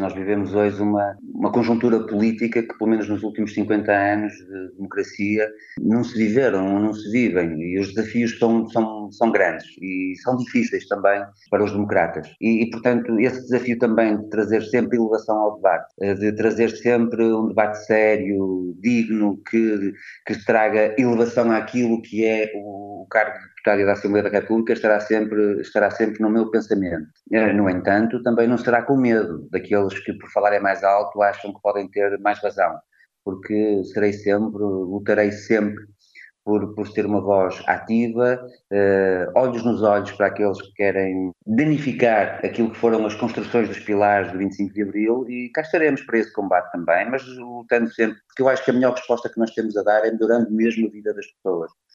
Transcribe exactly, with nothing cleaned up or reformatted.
Nós vivemos hoje uma, uma conjuntura política que, pelo menos nos últimos cinquenta anos de democracia, não se viveram, não se vivem, e os desafios são, são, são grandes e são difíceis também para os democratas. E, e, portanto, esse desafio também de trazer sempre elevação ao debate, de trazer sempre um debate sério, digno, que, que traga elevação àquilo que é o, o cargo de deputado da Assembleia da República, estará sempre, estará sempre no meu pensamento. No entanto, também não será com medo daqueles que, por falarem mais alto, acham que podem ter mais razão, porque serei sempre, lutarei sempre por, por ter uma voz ativa, eh, olhos nos olhos para aqueles que querem danificar aquilo que foram as construções dos pilares do vinte e cinco de Abril, e cá estaremos para esse combate também, mas lutando sempre, porque eu acho que a melhor resposta que nós temos a dar é melhorando mesmo a vida das pessoas.